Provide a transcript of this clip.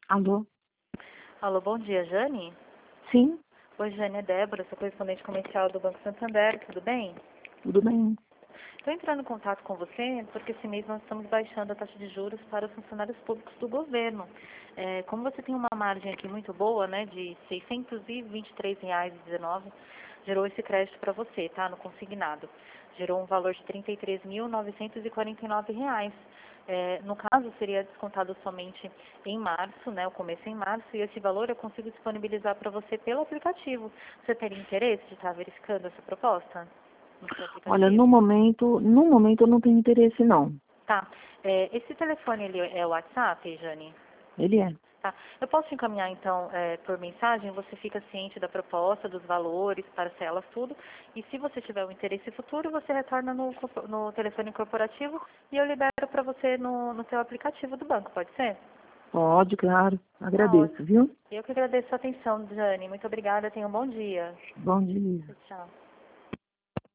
Alô? Alô, bom dia, Jane? Sim, Oi, Jane, é Débora, sou correspondente comercial do Banco Santander, tudo bem? tudo bem. Estou entrando em contato com você porque esse mês nós estamos baixando a taxa de juros para os funcionários públicos do governo. Como você tem uma margem aqui muito boa, né, de R$ 623,19, gerou esse crédito para você, tá, no consignado. Gerou um valor de R$ 33.949. No caso, seria descontado somente em março, né, o começo em março, e esse valor eu consigo disponibilizar para você pelo aplicativo. Você teria interesse de estar verificando essa proposta no seu Olha, aplicativo? no momento eu não tenho interesse não. Tá. Esse telefone, ele é o WhatsApp, Jane? Ele é. Tá. Eu posso te encaminhar, então, por mensagem, você fica ciente da proposta, dos valores, parcelas, tudo. E se você tiver um interesse futuro, você retorna no telefone corporativo e eu libero para você no seu aplicativo do banco, pode ser? Pode, claro. Tá Agradeço, ótimo. viu? Eu que agradeço a atenção, Jane. Muito obrigada, tenha um bom dia. Bom dia. Tchau.